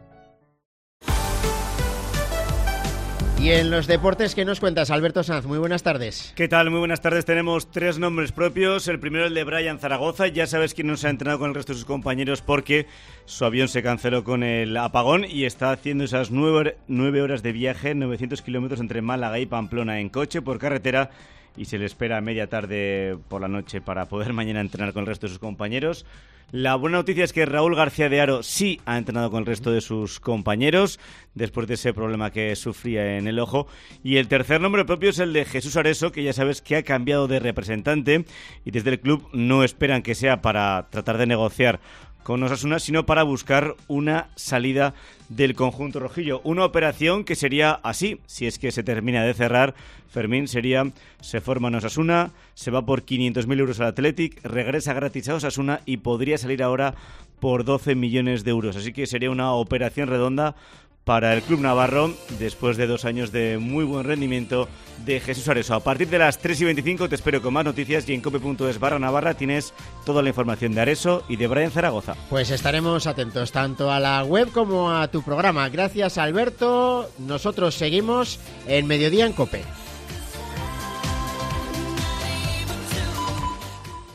Y en los deportes, ¿qué nos cuentas, Alberto Sanz? Muy buenas tardes. ¿Qué tal? Muy buenas tardes. Tenemos tres nombres propios. El primero, el de Brian Zaragoza. Ya sabes quién no se ha entrenado con el resto de sus compañeros porque su avión se canceló con el apagón y está haciendo esas nueve, nueve horas de viaje, novecientos kilómetros entre Málaga y Pamplona en coche por carretera, y se le espera a media tarde por la noche para poder mañana entrenar con el resto de sus compañeros. La buena noticia es que Raúl García de Haro sí ha entrenado con el resto de sus compañeros después de ese problema que sufría en el ojo. Y el tercer nombre propio es el de Jesús Areso, que ya sabes que ha cambiado de representante y desde el club no esperan que sea para tratar de negociar con Osasuna, sino para buscar una salida del conjunto rojillo. Una operación que sería así, si es que se termina de cerrar, Fermín, sería, se forma en Osasuna, se va por quinientos mil euros al Athletic, regresa gratis a Osasuna y podría salir ahora por doce millones de euros. Así que sería una operación redonda para el club navarro después de dos años de muy buen rendimiento de Jesús Areso. A partir de las tres y veinticinco te espero con más noticias y en cope punto es barra Navarra tienes toda la información de Areso y de Brian Zaragoza. Pues estaremos atentos tanto a la web como a tu programa. Gracias, Alberto. Nosotros seguimos en Mediodía en COPE.